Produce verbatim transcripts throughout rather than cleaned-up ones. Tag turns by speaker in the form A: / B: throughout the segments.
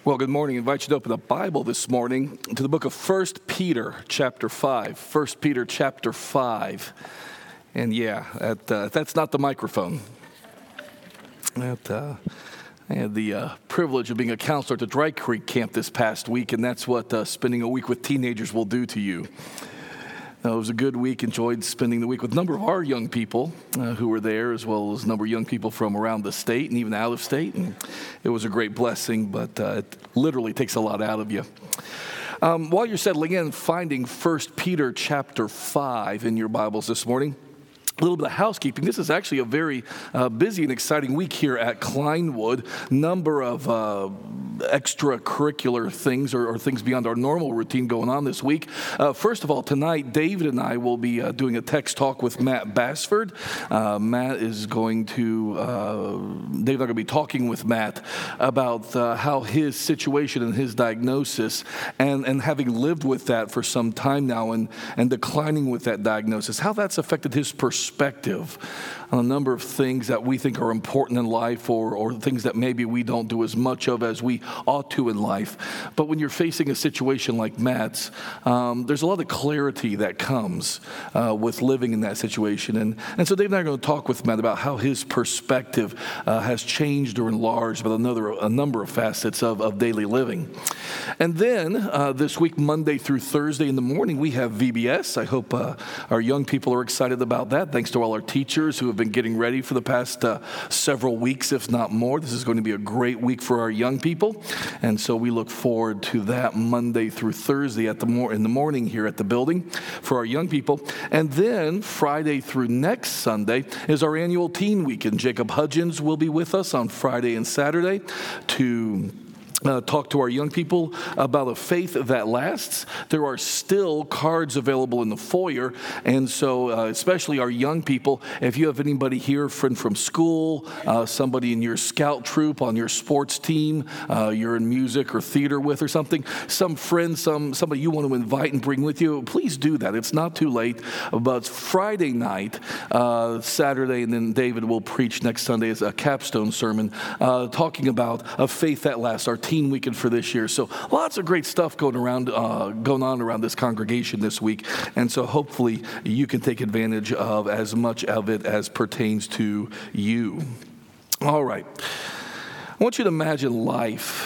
A: Well, good morning. I invite you to open the Bible this morning to the book of First Peter, chapter five. First Peter, chapter five. And yeah, that, uh, that's not the microphone. That, uh, I had the uh, privilege of being a counselor at the Dry Creek camp this past week, and that's what uh, spending a week with teenagers will do to you. Uh, it was a good week. Enjoyed spending the week with a number of our young people uh, who were there, as well as a number of young people from around the state and even out of state. And it was a great blessing, but uh, it literally takes a lot out of you. Um, while you're settling in, finding First Peter chapter five in your Bibles this morning. A little bit of housekeeping. This is actually a very uh, busy and exciting week here at Kleinwood. Number of uh, extracurricular things or, or things beyond our normal routine going on this week. Uh, first of all, tonight, David and I will be uh, doing a text talk with Matt Bassford. Uh, Matt is going to, uh, David and I are going to be talking with Matt about uh, how his situation and his diagnosis and, and having lived with that for some time now and, and declining with that diagnosis, how that's affected his perspective perspective on a number of things that we think are important in life or, or things that maybe we don't do as much of as we ought to in life. But when you're facing a situation like Matt's, um, there's a lot of clarity that comes uh, with living in that situation. And, and so Dave and I are going to talk with Matt about how his perspective uh, has changed or enlarged about another, a number of facets of, of daily living. And then uh, this week, Monday through Thursday in the morning, we have V B S. I hope uh, our young people are excited about that. Thanks to all our teachers who have been getting ready for the past uh, several weeks, if not more. This is going to be a great week for our young people. And so we look forward to that Monday through Thursday at the mor- in the morning here at the building for our young people. And then Friday through next Sunday is our annual teen weekend. Jacob Hudgens will be with us on Friday and Saturday to Uh, talk to our young people about a faith that lasts. There are still cards available in the foyer, and so uh, especially our young people, if you have anybody here, friend from school, uh, somebody in your scout troop, on your sports team, uh, you're in music or theater with or something, some friend, some somebody you want to invite and bring with you, please do that. It's not too late, but it's Friday night, uh, Saturday, and then David will preach next Sunday as a capstone sermon, uh, talking about a faith that lasts, our teen weekend for this year. So lots of great stuff going around, uh, going on around this congregation this week. And so hopefully you can take advantage of as much of it as pertains to you. All right. I want you to imagine life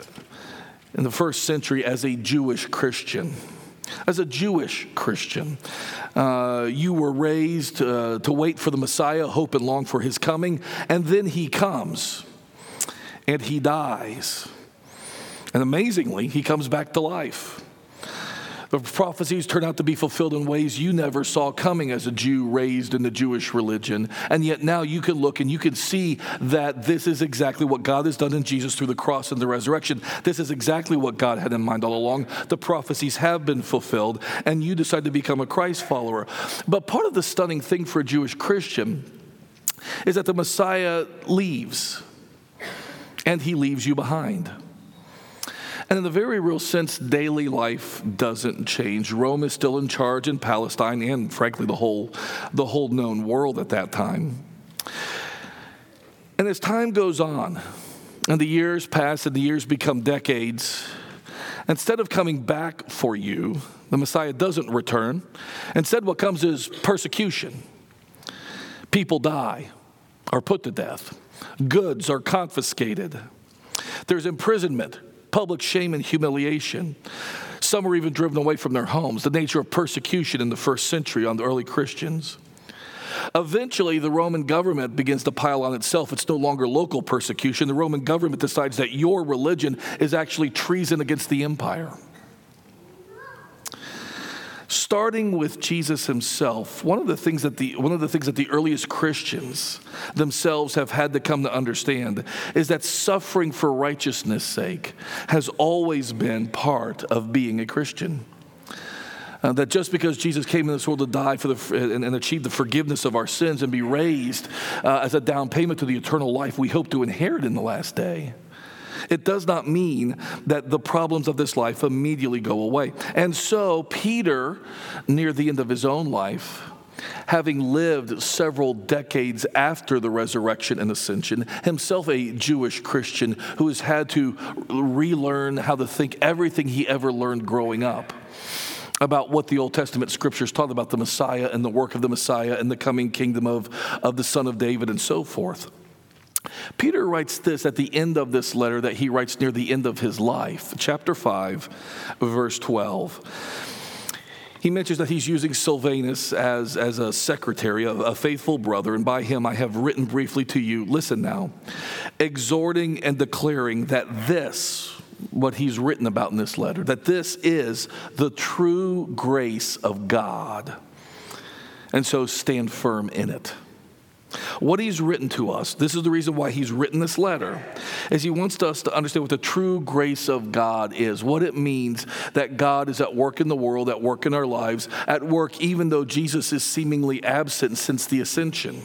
A: in the first century as a Jewish Christian. As a Jewish Christian, uh, you were raised uh, to wait for the Messiah, hope and long for his coming, and then he comes and he dies. And amazingly, he comes back to life. The prophecies turn out to be fulfilled in ways you never saw coming as a Jew raised in the Jewish religion. And yet now you can look and you can see that this is exactly what God has done in Jesus through the cross and the resurrection. This is exactly what God had in mind all along. The prophecies have been fulfilled, and you decide to become a Christ follower. But part of the stunning thing for a Jewish Christian is that the Messiah leaves, and he leaves you behind. And in the very real sense, daily life doesn't change. Rome is still in charge in Palestine and, frankly, the whole, the whole known world at that time. And as time goes on, and the years pass and the years become decades, instead of coming back for you, the Messiah doesn't return. Instead, what comes is persecution. People die, are put to death. Goods are confiscated. There's imprisonment, public shame and humiliation. Some are even driven away from their homes, the nature of persecution in the first century on the early Christians. Eventually, the Roman government begins to pile on itself. It's no longer local persecution. The Roman government decides that your religion is actually treason against the empire. Starting with Jesus himself, one of the things that the one of the things that the earliest Christians themselves have had to come to understand is that suffering for righteousness' sake has always been part of being a Christian. Uh, that just because Jesus came in this world to die for the and, and achieve the forgiveness of our sins and be raised uh, as a down payment to the eternal life we hope to inherit in the last day, it does not mean that the problems of this life immediately go away. And so Peter, near the end of his own life, having lived several decades after the resurrection and ascension, himself a Jewish Christian who has had to relearn how to think everything he ever learned growing up about what the Old Testament scriptures taught about the Messiah and the work of the Messiah and the coming kingdom of, of the Son of David and so forth. Peter writes this at the end of this letter that he writes near the end of his life, chapter five, verse twelve. He mentions that he's using Silvanus as, as a secretary, a, a faithful brother, and by him I have written briefly to you, listen now, exhorting and declaring that this, what he's written about in this letter, that this is the true grace of God. And so stand firm in it. What he's written to us, this is the reason why he's written this letter, is he wants us to understand what the true grace of God is, what it means that God is at work in the world, at work in our lives, at work even though Jesus is seemingly absent since the ascension.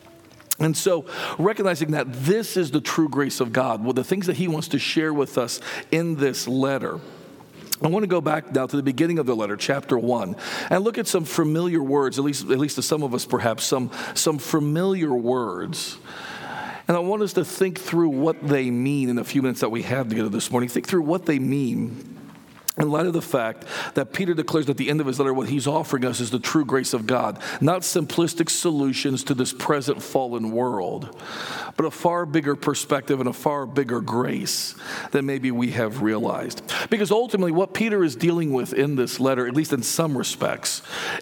A: And so recognizing that this is the true grace of God, well, the things that he wants to share with us in this letter, I want to go back now to the beginning of the letter, chapter one, and look at some familiar words, at least, at least to some of us perhaps, some, some familiar words. And I want us to think through what they mean in the few minutes that we have together this morning. Think through what they mean in light of the fact that Peter declares at the end of his letter what he's offering us is the true grace of God, not simplistic solutions to this present fallen world, but a far bigger perspective and a far bigger grace than maybe we have realized. Because ultimately what Peter is dealing with in this letter, at least in some respects,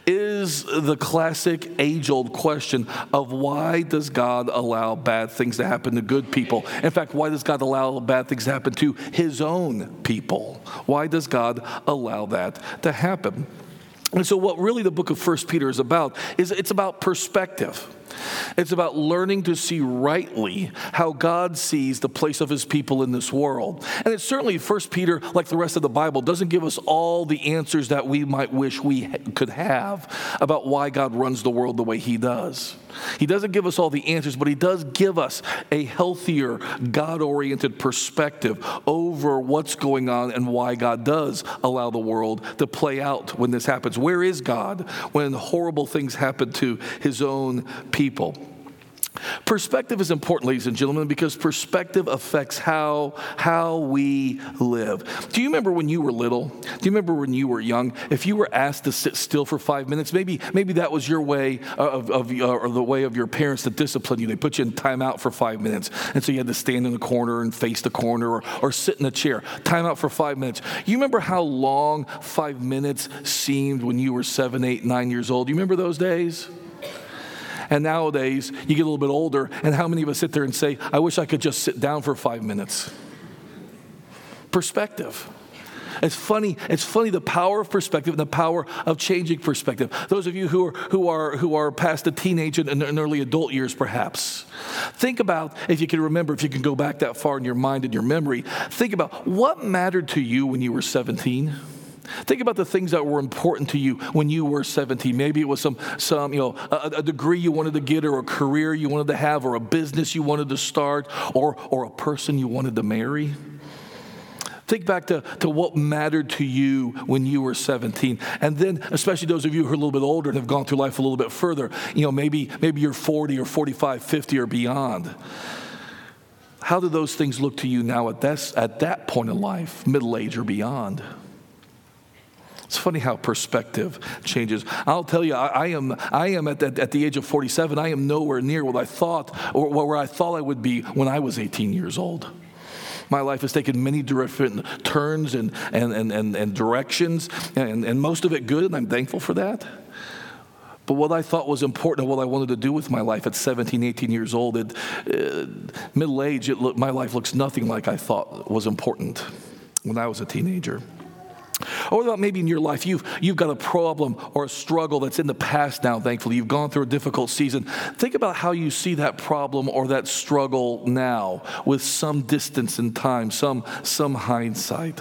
A: is the classic age-old question of why does God allow bad things to happen to good people? In fact, why does God allow bad things to happen to his own people? Why does God allow that to happen? And so what really the book of First Peter is about is it's about perspective. It's about learning to see rightly how God sees the place of his people in this world. And it's certainly First Peter, like the rest of the Bible, doesn't give us all the answers that we might wish we could have about why God runs the world the way he does. He doesn't give us all the answers, but he does give us a healthier, God-oriented perspective over what's going on and why God does allow the world to play out when this happens. Where is God when horrible things happen to his own people? Perspective is important, ladies and gentlemen, because perspective affects how, how we live. Do you remember when you were little? Do you remember when you were young? If you were asked to sit still for five minutes, maybe maybe that was your way of, of uh, or the way of your parents to discipline you. They put you in timeout for five minutes. And so you had to stand in the corner and face the corner or, or sit in a chair. Timeout for five minutes. You remember how long five minutes seemed when you were seven, eight, nine years old? Do you remember those days? And nowadays, you get a little bit older, and how many of us sit there and say, I wish I could just sit down for five minutes? Perspective. It's funny, it's funny the power of perspective and the power of changing perspective. Those of you who are who are who are past the teenage and, and early adult years, perhaps. Think about, if you can remember, if you can go back that far in your mind and your memory, think about what mattered to you when you were seventeen. Think about the things that were important to you when you were seventeen. Maybe it was some, some you know, a, a degree you wanted to get, or a career you wanted to have, or a business you wanted to start, or, or a person you wanted to marry. Think back to, to what mattered to you when you were seventeen. And then, especially those of you who are a little bit older and have gone through life a little bit further, you know, maybe, maybe you're forty or forty-five, fifty or beyond. How do those things look to you now at that, at that point in life, middle age or beyond? It's funny how perspective changes. I'll tell you, I, I am I am at the, at the age of forty-seven, I am nowhere near what I thought, or where I thought I would be when I was eighteen years old. My life has taken many different turns and, and, and, and, and directions, and, and most of it good, and I'm thankful for that. But what I thought was important and what I wanted to do with my life at seventeen, eighteen years old, it, uh, middle age, it look, my life looks nothing like I thought was important when I was a teenager. Or about maybe in your life, you've, you've got a problem or a struggle that's in the past now, thankfully. You've gone through a difficult season. Think about how you see that problem or that struggle now with some distance in time, some, some hindsight.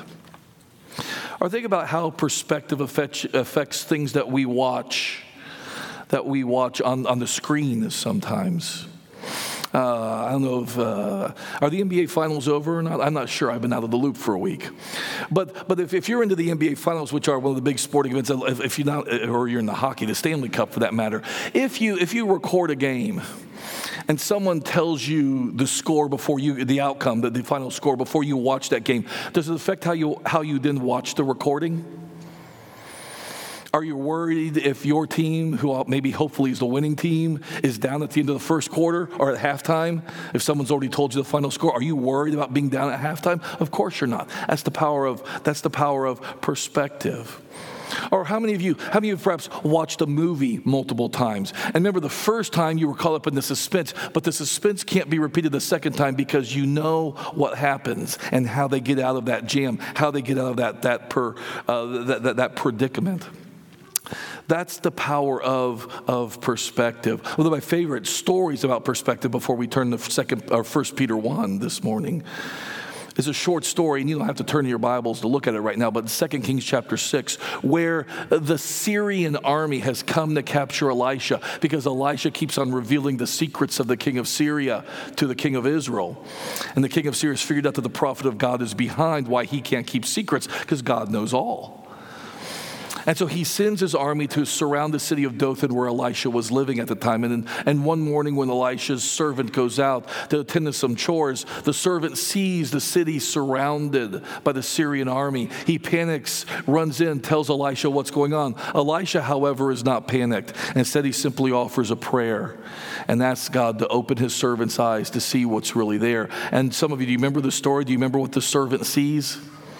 A: Or think about how perspective affects, affects things that we watch, that we watch on, on the screen sometimes. Uh, I don't know if, uh, are the N B A finals over or not? I'm not sure. I've been out of the loop for a week. But but if, if you're into the N B A finals, which are one of the big sporting events, if, if you're not, or you're in the hockey, the Stanley Cup for that matter, if you if you record a game and someone tells you the score before you, the outcome, the, the final score before you watch that game, does it affect how you how you then watch the recording? Are you worried if your team, who maybe hopefully is the winning team, is down at the end of the first quarter or at halftime? If someone's already told you the final score, are you worried about being down at halftime? Of course you're not. That's the power of that's the power of perspective. Or how many of you, how many of you perhaps watched a movie multiple times? And remember the first time you were caught up in the suspense, but the suspense can't be repeated the second time because you know what happens and how they get out of that jam, how they get out of that that per uh, that, that, that predicament. That's the power of, of perspective. One of my favorite stories about perspective before we turn to second or First Peter one this morning is a short story, and you don't have to turn to your Bibles to look at it right now, but Second Kings chapter six, where the Syrian army has come to capture Elisha because Elisha keeps on revealing the secrets of the king of Syria to the king of Israel. And the king of Syria has figured out that the prophet of God is behind why he can't keep secrets, because God knows all. And so he sends his army to surround the city of Dothan where Elisha was living at the time. And, and one morning when Elisha's servant goes out to attend to some chores, the servant sees the city surrounded by the Syrian army. He panics, runs in, tells Elisha what's going on. Elisha, however, is not panicked. Instead, he simply offers a prayer and asks God to open his servant's eyes to see what's really there. And some of you, do you remember the story? Do you remember what the servant sees?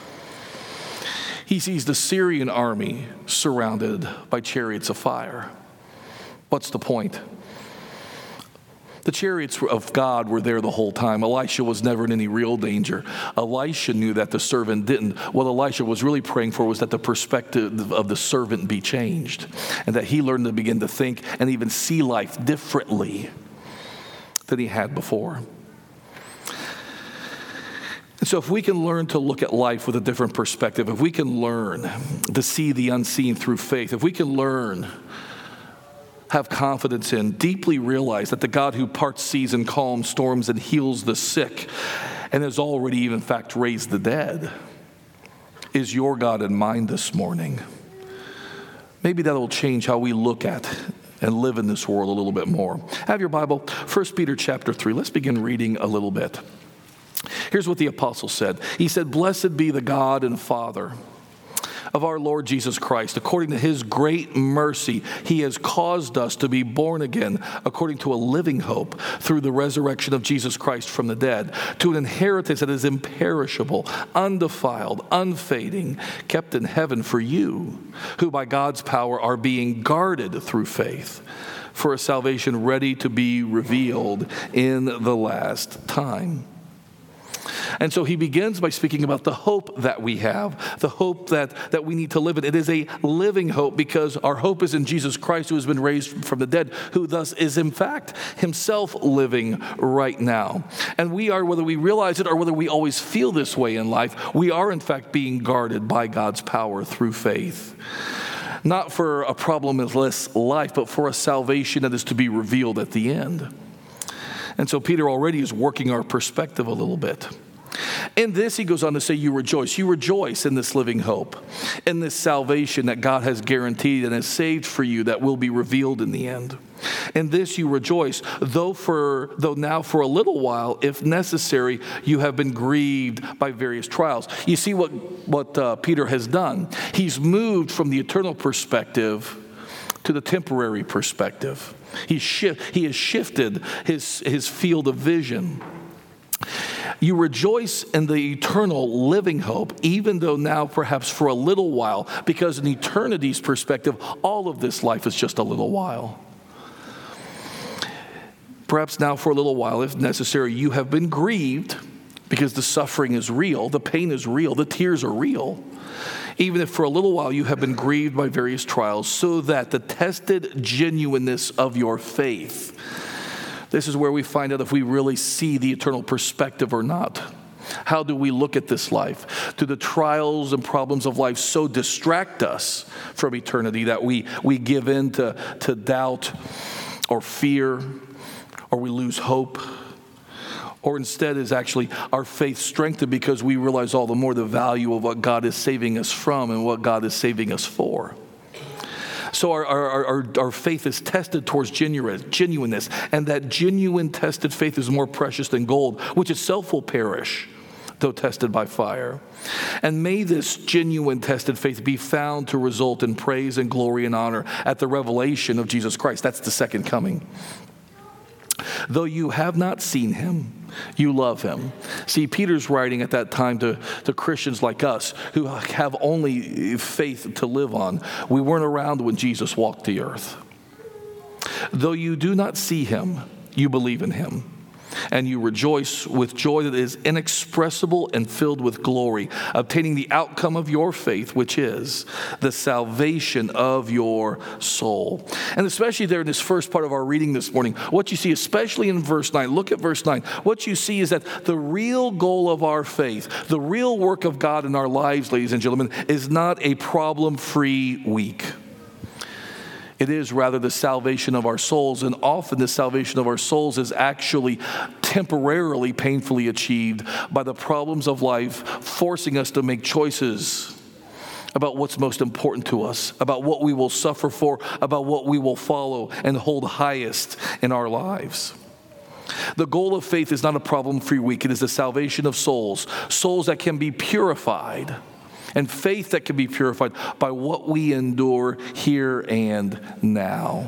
A: He sees the Syrian army surrounded by chariots of fire. What's the point? The chariots of God were there the whole time. Elisha was never in any real danger. Elisha knew that, the servant didn't. What Elisha was really praying for was that the perspective of the servant be changed and that he learned to begin to think and even see life differently than he had before. So if we can learn to look at life with a different perspective, if we can learn to see the unseen through faith, if we can learn, have confidence in, deeply realize that the God who parts seas and calms storms and heals the sick and has already, in fact, raised the dead, is your God and mine this morning. Maybe that will change how we look at and live in this world a little bit more. Have your Bible, First Peter chapter three. Let's begin reading a little bit. Here's what the apostle said. He said, "Blessed be the God and Father of our Lord Jesus Christ. According to his great mercy, he has caused us to be born again according to a living hope through the resurrection of Jesus Christ from the dead, to an inheritance that is imperishable, undefiled, unfading, kept in heaven for you, who by God's power are being guarded through faith for a salvation ready to be revealed in the last time." And so he begins by speaking about the hope that we have, the hope that, that we need to live in. It is a living hope because our hope is in Jesus Christ, who has been raised from the dead, who thus is in fact himself living right now. And we are, whether we realize it or whether we always feel this way in life, we are in fact being guarded by God's power through faith. Not for a problemless life, but for a salvation that is to be revealed at the end. And so Peter already is working our perspective a little bit. In this, he goes on to say, you rejoice. You rejoice in this living hope, in this salvation that God has guaranteed and has saved for you that will be revealed in the end. In this you rejoice, though for though now for a little while, if necessary, you have been grieved by various trials. You see what, what uh, Peter has done. He's moved from the eternal perspective to the temporary perspective. He, shift, he has shifted his, his field of vision. You rejoice in the eternal living hope, even though now perhaps for a little while, because in eternity's perspective, all of this life is just a little while. Perhaps now for a little while, if necessary, you have been grieved because the suffering is real, the pain is real, the tears are real. Even if for a little while you have been grieved by various trials, so that the tested genuineness of your faith, this is where we find out if we really see the eternal perspective or not. How do we look at this life? Do the trials and problems of life so distract us from eternity that we, we give in to, to doubt or fear, or we lose hope? Or instead is actually our faith strengthened because we realize all the more the value of what God is saving us from and what God is saving us for. So our, our, our, our faith is tested towards genuineness, and that genuine tested faith is more precious than gold, which itself will perish, though tested by fire. And may this genuine tested faith be found to result in praise and glory and honor at the revelation of Jesus Christ. That's the second coming. Though you have not seen him, you love him. See, Peter's writing at that time to, to Christians like us who have only faith to live on. We weren't around when Jesus walked the earth. Though you do not see him, you believe in him. And you rejoice with joy that is inexpressible and filled with glory, obtaining the outcome of your faith, which is the salvation of your soul. And especially there in this first part of our reading this morning, what you see, especially in verse nine, look at verse nine. What you see is that the real goal of our faith, the real work of God in our lives, ladies and gentlemen, is not a problem-free week. It is rather the salvation of our souls, and often the salvation of our souls is actually temporarily painfully achieved by the problems of life forcing us to make choices about what's most important to us, about what we will suffer for, about what we will follow and hold highest in our lives. The goal of faith is not a problem-free week. It is the salvation of souls, souls that can be purified, and faith that can be purified by what we endure here and now.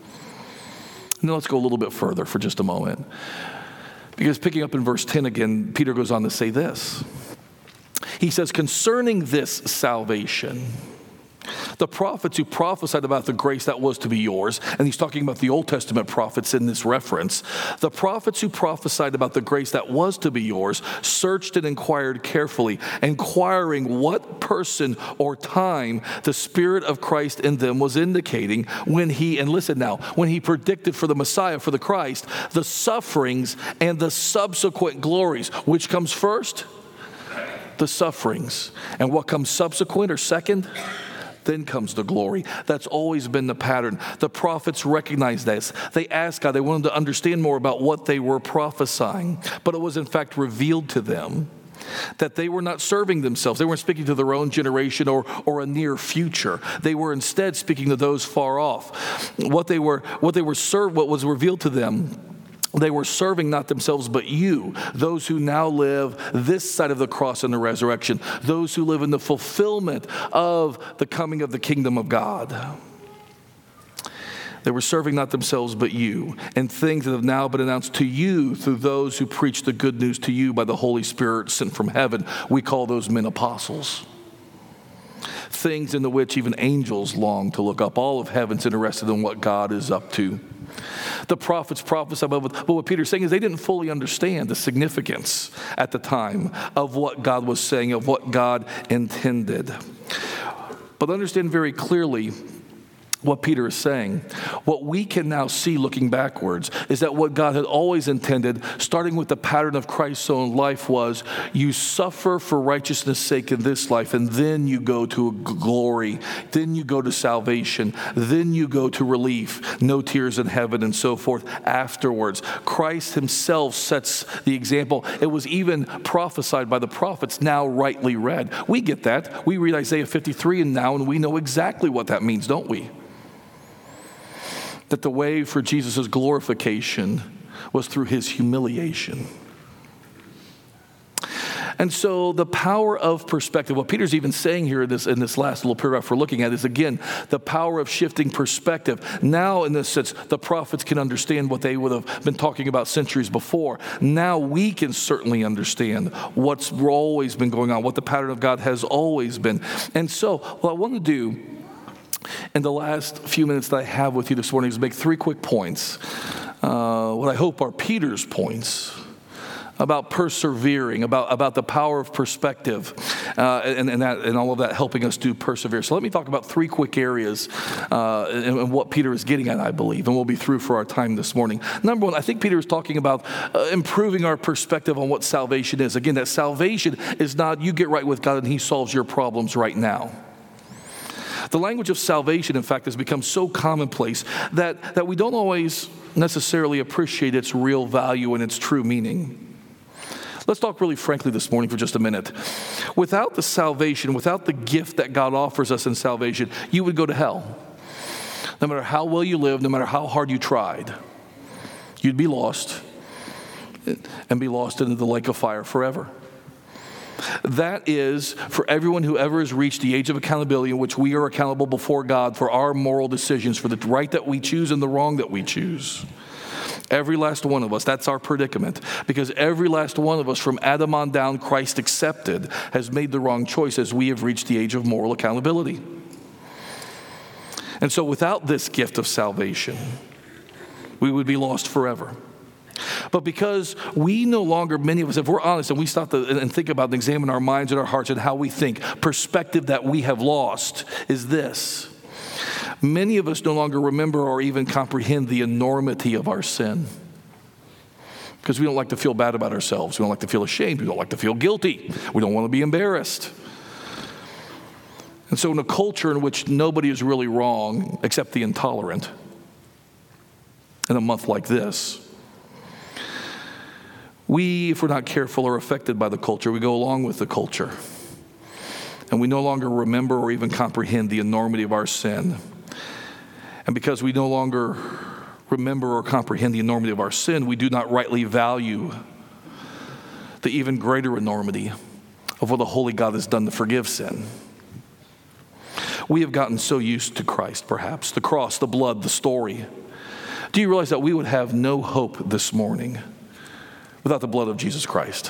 A: Now let's go a little bit further for just a moment. Because picking up in verse ten again, Peter goes on to say this. He says, concerning this salvation, the prophets who prophesied about the grace that was to be yours, and he's talking about the Old Testament prophets in this reference, the prophets who prophesied about the grace that was to be yours searched and inquired carefully, inquiring what person or time the Spirit of Christ in them was indicating when he, and listen now, when he predicted for the Messiah, for the Christ, the sufferings and the subsequent glories. Which comes first? The sufferings. And what comes subsequent or second? Then comes the glory. That's always been the pattern. The prophets recognized this. They asked God, they wanted to understand more about what they were prophesying. But it was in fact revealed to them that they were not serving themselves. They weren't speaking to their own generation or, or a near future. They were instead speaking to those far off. What they were, what they were served, what was revealed to them, they were serving not themselves but you, those who now live this side of the cross and the resurrection, those who live in the fulfillment of the coming of the kingdom of God. They were serving not themselves but you, and things that have now been announced to you through those who preach the good news to you by the Holy Spirit sent from heaven. We call those men apostles. Things into which even angels long to look up. All of heaven's interested in what God is up to. The prophets prophesied about, but what Peter's saying is they didn't fully understand the significance at the time of what God was saying, of what God intended. But understand very clearly what Peter is saying. What we can now see looking backwards is that what God had always intended, starting with the pattern of Christ's own life, was you suffer for righteousness' sake in this life, and then you go to glory, then you go to salvation, then you go to relief, no tears in heaven, and so forth afterwards. Christ himself sets the example. It was even prophesied by the prophets, now rightly read. We get that. We read Isaiah fifty-three and now, and we know exactly what that means, don't we? That the way for Jesus' glorification was through his humiliation. And so the power of perspective, what Peter's even saying here in this, in this last little paragraph we're looking at is, again, the power of shifting perspective. Now, in this sense, the prophets can understand what they would have been talking about centuries before. Now we can certainly understand what's always been going on, what the pattern of God has always been. And so what I want to do in the last few minutes that I have with you this morning is make three quick points. Uh, what I hope are Peter's points about persevering, about, about the power of perspective, uh, and, and, that, and all of that helping us to persevere. So let me talk about three quick areas uh, and, and what Peter is getting at, I believe, and we'll be through for our time this morning. Number one, I think Peter is talking about uh, improving our perspective on what salvation is. Again, that salvation is not you get right with God and he solves your problems right now. The language of salvation, in fact, has become so commonplace that, that we don't always necessarily appreciate its real value and its true meaning. Let's talk really frankly this morning for just a minute. Without the salvation, without the gift that God offers us in salvation, you would go to hell. No matter how well you lived, no matter how hard you tried, you'd be lost and be lost into the lake of fire forever. That is for everyone who ever has reached the age of accountability in which we are accountable before God for our moral decisions, for the right that we choose and the wrong that we choose. Every last one of us, that's our predicament. Because every last one of us, from Adam on down, Christ accepted, has made the wrong choice as we have reached the age of moral accountability. And so without this gift of salvation, we would be lost forever. But because we no longer, many of us, if we're honest and we stop to, and think about and examine our minds and our hearts and how we think, perspective that we have lost is this. Many of us no longer remember or even comprehend the enormity of our sin. Because we don't like to feel bad about ourselves. We don't like to feel ashamed. We don't like to feel guilty. We don't want to be embarrassed. And so in a culture in which nobody is really wrong except the intolerant, in a month like this, we, if we're not careful, are affected by the culture. We go along with the culture. And we no longer remember or even comprehend the enormity of our sin. And because we no longer remember or comprehend the enormity of our sin, we do not rightly value the even greater enormity of what the Holy God has done to forgive sin. We have gotten so used to Christ, perhaps, the cross, the blood, the story. Do you realize that we would have no hope this morning without the blood of Jesus Christ?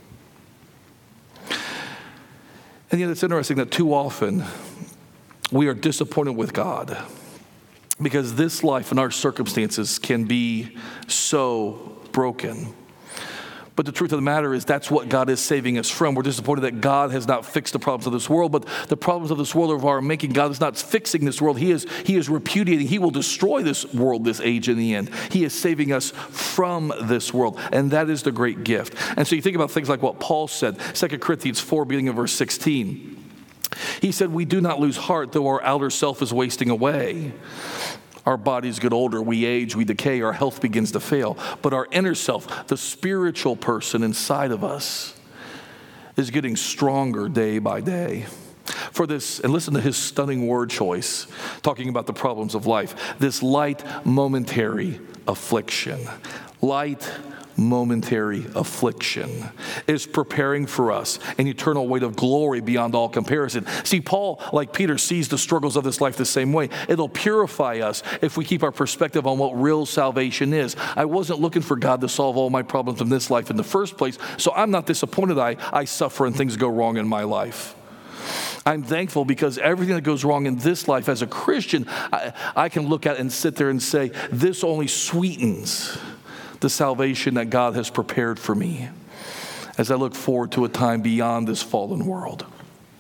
A: And yet it's interesting that too often we are disappointed with God because this life and our circumstances can be so broken. But the truth of the matter is that's what God is saving us from. We're disappointed that God has not fixed the problems of this world, but the problems of this world are of our making. God is not fixing this world. He is, he is repudiating. He will destroy this world, this age in the end. He is saving us from this world, and that is the great gift. And so you think about things like what Paul said, Second Corinthians four, beginning of verse sixteen. He said, we do not lose heart, though our outer self is wasting away. Our bodies get older, we age, we decay, our health begins to fail. But our inner self, the spiritual person inside of us, is getting stronger day by day. For this, and listen to his stunning word choice, talking about the problems of life, this light momentary affliction. Light momentary affliction is preparing for us an eternal weight of glory beyond all comparison. See, Paul, like Peter, sees the struggles of this life the same way. It'll purify us if we keep our perspective on what real salvation is. I wasn't looking for God to solve all my problems in this life in the first place, so I'm not disappointed I, I suffer and things go wrong in my life. I'm thankful because everything that goes wrong in this life as a Christian, I, I can look at and sit there and say, this only sweetens the salvation that God has prepared for me as I look forward to a time beyond this fallen world.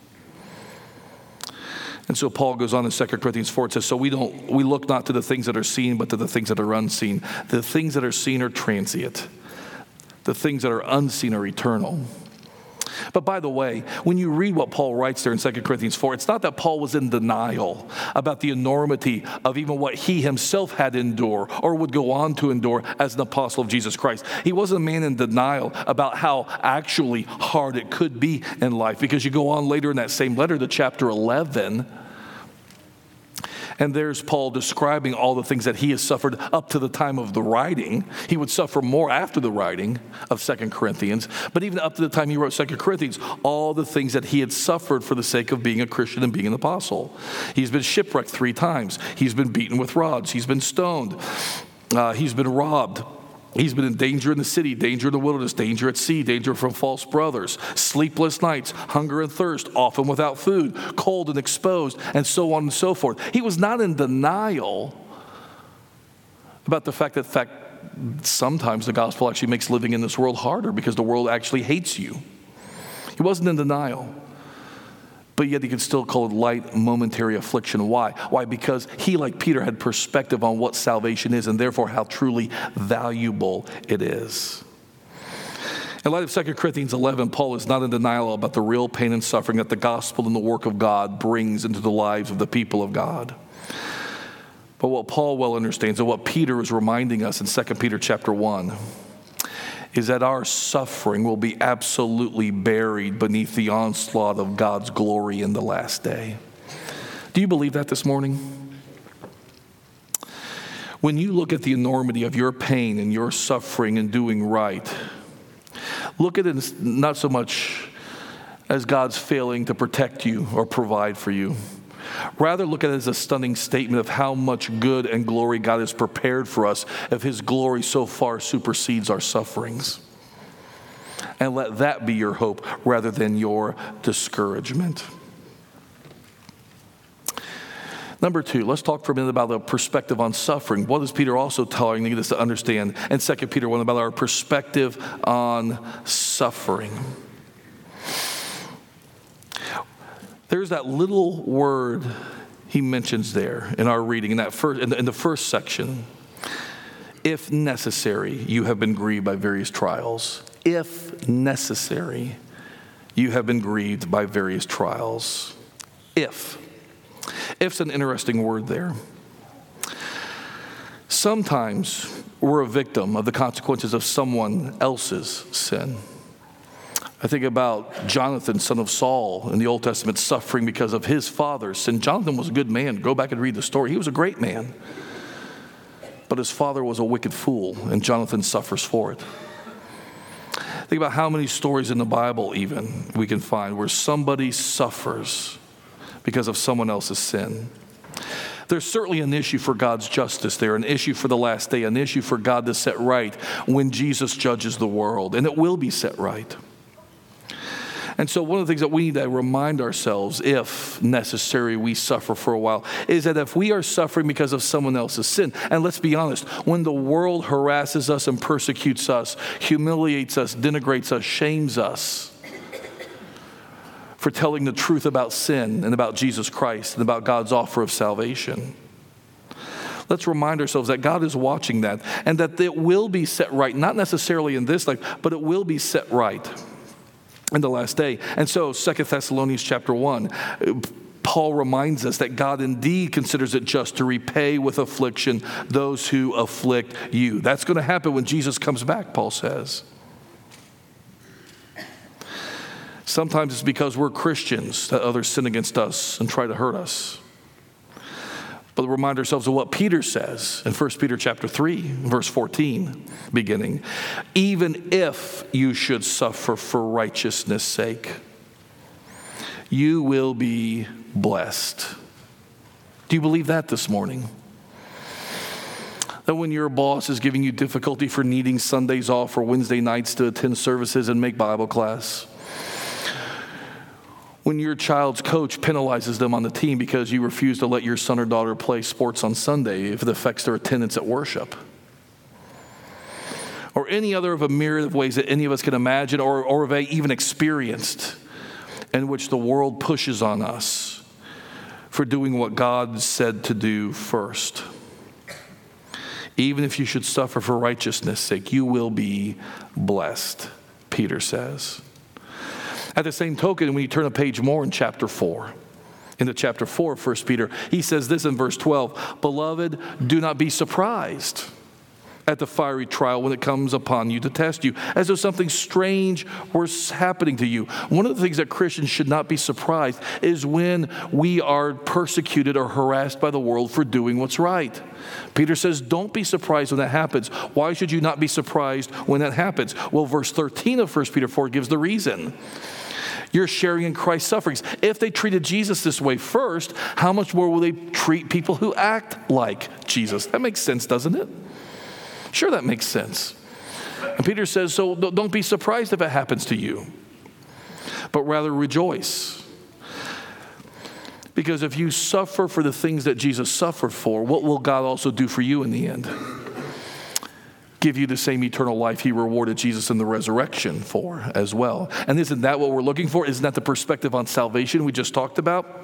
A: And so Paul goes on in Second Corinthians four, it says, so we don't we look not to the things that are seen, but to the things that are unseen. The things that are seen are transient. The things that are unseen are eternal. But by the way, when you read what Paul writes there in Second Corinthians four, it's not that Paul was in denial about the enormity of even what he himself had to endure or would go on to endure as an apostle of Jesus Christ. He wasn't a man in denial about how actually hard it could be in life, because you go on later in that same letter to chapter eleven, and there's Paul describing all the things that he has suffered up to the time of the writing. He would suffer more after the writing of Second Corinthians. But even up to the time he wrote Second Corinthians, all the things that he had suffered for the sake of being a Christian and being an apostle. He's been shipwrecked three times. He's been beaten with rods. He's been stoned. Uh, he's been robbed. He's been in danger in the city, danger in the wilderness, danger at sea, danger from false brothers, sleepless nights, hunger and thirst, often without food, cold and exposed, and so on and so forth. He was not in denial about the fact that fact, sometimes the gospel actually makes living in this world harder because the world actually hates you. He wasn't in denial. But yet he could still call it light, momentary affliction. Why? Why? Because he, like Peter, had perspective on what salvation is and therefore how truly valuable it is. In light of Second Corinthians eleven, Paul is not in denial about the real pain and suffering that the gospel and the work of God brings into the lives of the people of God. But what Paul well understands and what Peter is reminding us in Second Peter chapter one is that our suffering will be absolutely buried beneath the onslaught of God's glory in the last day. Do you believe that this morning? When you look at the enormity of your pain and your suffering and doing right, look at it not so much as God's failing to protect you or provide for you. Rather, look at it as a stunning statement of how much good and glory God has prepared for us if His glory so far supersedes our sufferings. And let that be your hope rather than your discouragement. Number two, let's talk for a minute about the perspective on suffering. What is Peter also telling us to understand? And Second Peter one about our perspective on suffering. There's that little word he mentions there in our reading, in that first, in the, in the first section. If necessary, you have been grieved by various trials. If necessary, you have been grieved by various trials. If. If's an interesting word there. Sometimes we're a victim of the consequences of someone else's sin. I think about Jonathan, son of Saul, in the Old Testament, suffering because of his father's sin. Jonathan was a good man. Go back and read the story. He was a great man. But his father was a wicked fool, and Jonathan suffers for it. Think about how many stories in the Bible even we can find where somebody suffers because of someone else's sin. There's certainly an issue for God's justice there, an issue for the last day, an issue for God to set right when Jesus judges the world, and it will be set right. And so one of the things that we need to remind ourselves, if necessary we suffer for a while, is that if we are suffering because of someone else's sin, and let's be honest, when the world harasses us and persecutes us, humiliates us, denigrates us, shames us, for telling the truth about sin and about Jesus Christ and about God's offer of salvation. Let's remind ourselves that God is watching that and that it will be set right, not necessarily in this life, but it will be set right in the last day. And so Second Thessalonians chapter one, Paul reminds us that God indeed considers it just to repay with affliction those who afflict you. That's going to happen when Jesus comes back, Paul says. Sometimes it's because we're Christians that others sin against us and try to hurt us. But remind ourselves of what Peter says in First Peter chapter three, verse fourteen, beginning. Even if you should suffer for righteousness' sake, you will be blessed. Do you believe that this morning? That when your boss is giving you difficulty for needing Sundays off or Wednesday nights to attend services and make Bible class, when your child's coach penalizes them on the team because you refuse to let your son or daughter play sports on Sunday if it affects their attendance at worship, or any other of a myriad of ways that any of us can imagine or, or have even experienced in which the world pushes on us for doing what God said to do first. Even if you should suffer for righteousness' sake, you will be blessed, Peter says. At the same token, when you turn a page more in chapter four, into chapter four of First Peter, he says this in verse twelve, "Beloved, do not be surprised at the fiery trial when it comes upon you to test you, as though something strange were happening to you." One of the things that Christians should not be surprised is when we are persecuted or harassed by the world for doing what's right. Peter says, don't be surprised when that happens. Why should you not be surprised when that happens? Well, verse thirteen of First Peter four gives the reason. You're sharing in Christ's sufferings. If they treated Jesus this way first, how much more will they treat people who act like Jesus? That makes sense, doesn't it? Sure, that makes sense. And Peter says, so don't be surprised if it happens to you, but rather rejoice. Because if you suffer for the things that Jesus suffered for, what will God also do for you in the end? Give you the same eternal life he rewarded Jesus in the resurrection for as well. And isn't that what we're looking for? Isn't that the perspective on salvation we just talked about?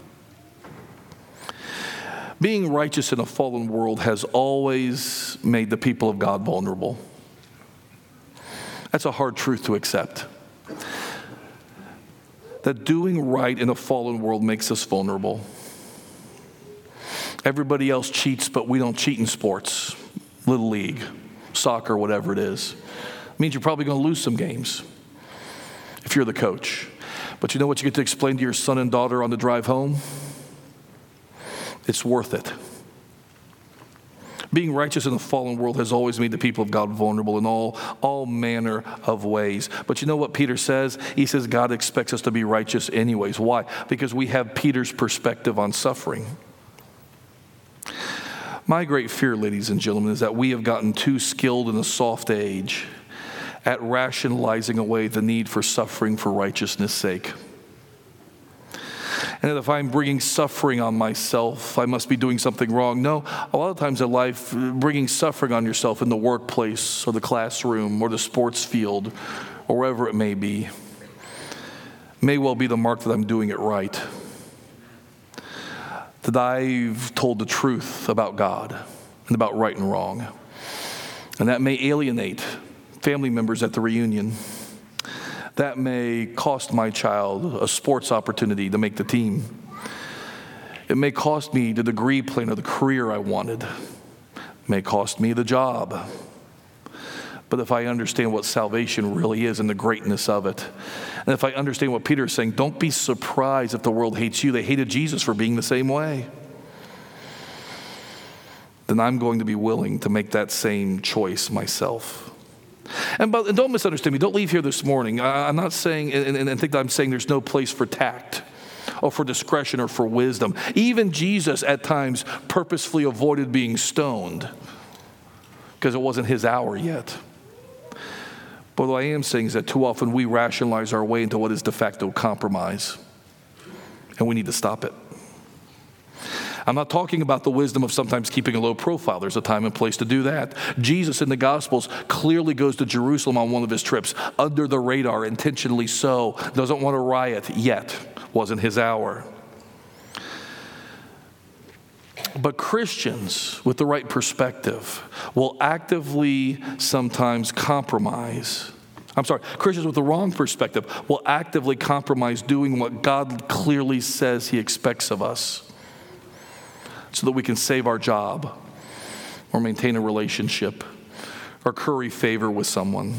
A: Being righteous in a fallen world has always made the people of God vulnerable. That's a hard truth to accept. That doing right in a fallen world makes us vulnerable. Everybody else cheats, but we don't cheat in sports, Little League, soccer, whatever it is. It means you're probably going to lose some games if you're the coach. But you know what you get to explain to your son and daughter on the drive home? It's worth it. Being righteous in a fallen world has always made the people of God vulnerable in all, all manner of ways. But you know what Peter says? He says God expects us to be righteous anyways. Why? Because we have Peter's perspective on suffering. My great fear, ladies and gentlemen, is that we have gotten too skilled in a soft age at rationalizing away the need for suffering for righteousness' sake. And that if I'm bringing suffering on myself, I must be doing something wrong. No, a lot of times in life, bringing suffering on yourself in the workplace or the classroom or the sports field or wherever it may be may well be the mark that I'm doing it right. That I've told the truth about God and about right and wrong. And that may alienate family members at the reunion. That may cost my child a sports opportunity to make the team. It may cost me the degree plan or the career I wanted. It may cost me the job. But if I understand what salvation really is and the greatness of it, and if I understand what Peter is saying, don't be surprised if the world hates you. They hated Jesus for being the same way. Then I'm going to be willing to make that same choice myself. And, but, and don't misunderstand me. Don't leave here this morning. I, I'm not saying, and, and, and think that I'm saying there's no place for tact or for discretion or for wisdom. Even Jesus at times purposefully avoided being stoned because it wasn't his hour yet. But what I am saying is that too often we rationalize our way into what is de facto compromise. And we need to stop it. I'm not talking about the wisdom of sometimes keeping a low profile. There's a time and place to do that. Jesus in the Gospels clearly goes to Jerusalem on one of his trips, under the radar, intentionally so. Doesn't want to riot yet. Wasn't his hour. But Christians with the right perspective will actively sometimes compromise. I'm sorry, Christians with the wrong perspective will actively compromise doing what God clearly says he expects of us, so that we can save our job or maintain a relationship or curry favor with someone.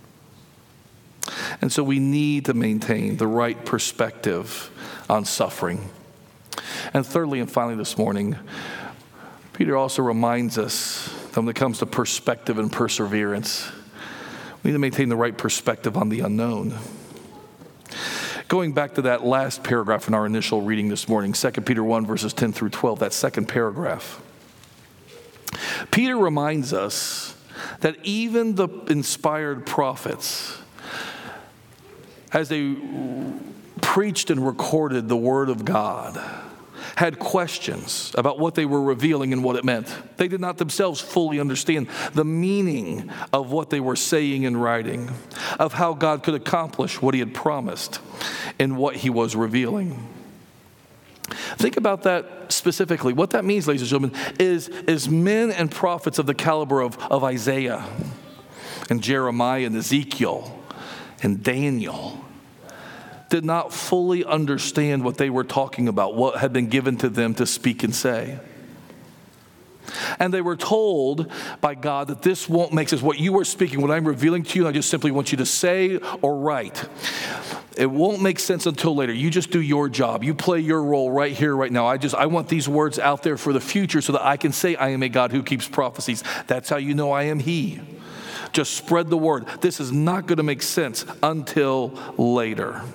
A: And so we need to maintain the right perspective on suffering. And thirdly and finally this morning, Peter also reminds us that when it comes to perspective and perseverance, we need to maintain the right perspective on the unknown. Going back to that last paragraph in our initial reading this morning, Second Peter one, verses ten through twelve, that second paragraph. Peter reminds us that even the inspired prophets, as they preached and recorded the Word of God, had questions about what they were revealing and what it meant. They did not themselves fully understand the meaning of what they were saying and writing, of how God could accomplish what he had promised and what he was revealing. Think about that specifically. What that means, ladies and gentlemen, is, is men and prophets of the caliber of, of Isaiah and Jeremiah and Ezekiel and Daniel did not fully understand what they were talking about, what had been given to them to speak and say. And they were told by God that this won't make sense. What you are speaking, what I'm revealing to you, I just simply want you to say or write. It won't make sense until later. You just do your job. You play your role right here, right now. I just, I want these words out there for the future so that I can say I am a God who keeps prophecies. That's how you know I am he. Just spread the word. This is not going to make sense until later.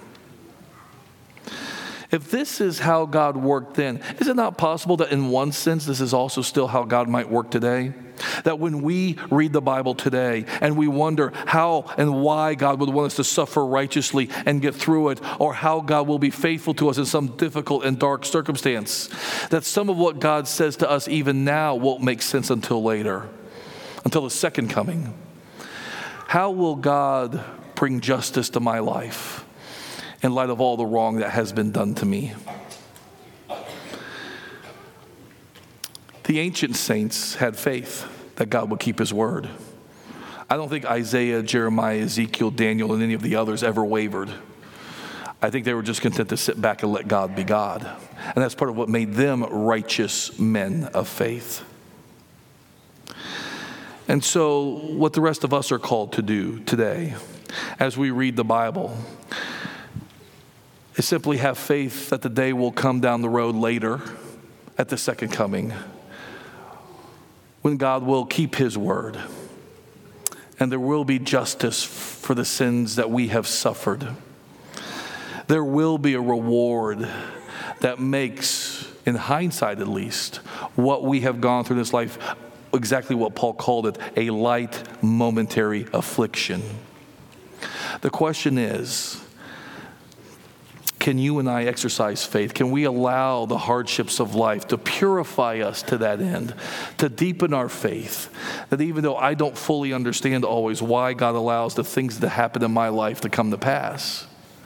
A: If this is how God worked then, is it not possible that in one sense this is also still how God might work today? That when we read the Bible today and we wonder how and why God would want us to suffer righteously and get through it, or how God will be faithful to us in some difficult and dark circumstance, that some of what God says to us even now won't make sense until later, until the second coming. How will God bring justice to my life in light of all the wrong that has been done to me? The ancient saints had faith that God would keep his word. I don't think Isaiah, Jeremiah, Ezekiel, Daniel, and any of the others ever wavered. I think they were just content to sit back and let God be God. And that's part of what made them righteous men of faith. And so what the rest of us are called to do today as we read the Bible is simply have faith that the day will come down the road later at the second coming when God will keep his word and there will be justice for the sins that we have suffered. There will be a reward that makes, in hindsight at least, what we have gone through in this life exactly what Paul called it, a light momentary affliction. The question is, can you and I exercise faith? Can we allow the hardships of life to purify us to that end, to deepen our faith? That even though I don't fully understand always why God allows the things that happen in my life to come to pass,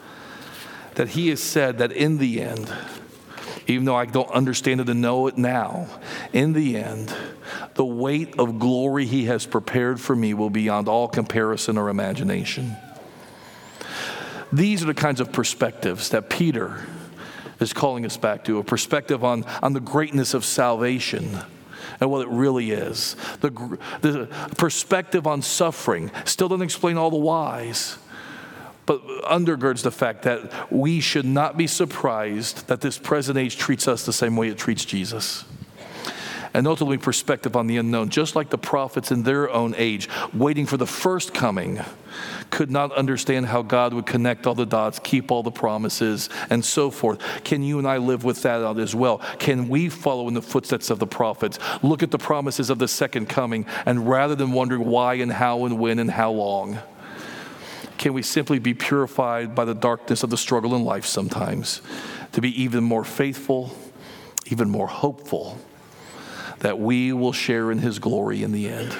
A: that he has said that in the end, even though I don't understand it and know it now, in the end, the weight of glory he has prepared for me will be beyond all comparison or imagination. These are the kinds of perspectives that Peter is calling us back to, a perspective on, on the greatness of salvation and what it really is. The, the perspective on suffering still doesn't explain all the whys, but undergirds the fact that we should not be surprised that this present age treats us the same way it treats Jesus. And ultimately, perspective on the unknown, just like the prophets in their own age, waiting for the first coming, could not understand how God would connect all the dots, keep all the promises, and so forth. Can you and I live with that out as well? Can we follow in the footsteps of the prophets, look at the promises of the second coming, and rather than wondering why and how and when and how long, can we simply be purified by the darkness of the struggle in life sometimes to be even more faithful, even more hopeful, that we will share in his glory in the end?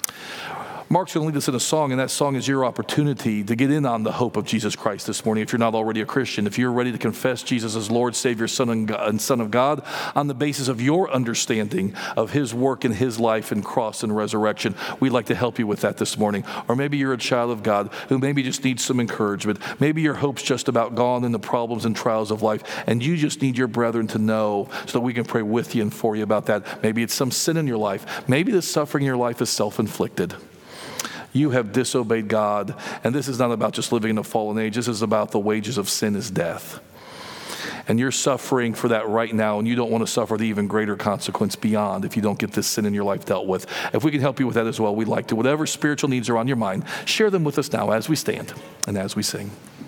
A: Mark's going to lead us in a song, and that song is your opportunity to get in on the hope of Jesus Christ this morning if you're not already a Christian. If you're ready to confess Jesus as Lord, Savior, Son, and, God, and Son of God on the basis of your understanding of his work and his life and cross and resurrection, we'd like to help you with that this morning. Or maybe you're a child of God who maybe just needs some encouragement. Maybe your hope's just about gone in the problems and trials of life, and you just need your brethren to know so that we can pray with you and for you about that. Maybe it's some sin in your life. Maybe the suffering in your life is self-inflicted. You have disobeyed God, and this is not about just living in a fallen age. This is about the wages of sin is death. And you're suffering for that right now, and you don't want to suffer the even greater consequence beyond if you don't get this sin in your life dealt with. If we can help you with that as well, we'd like to. Whatever spiritual needs are on your mind, share them with us now as we stand and as we sing.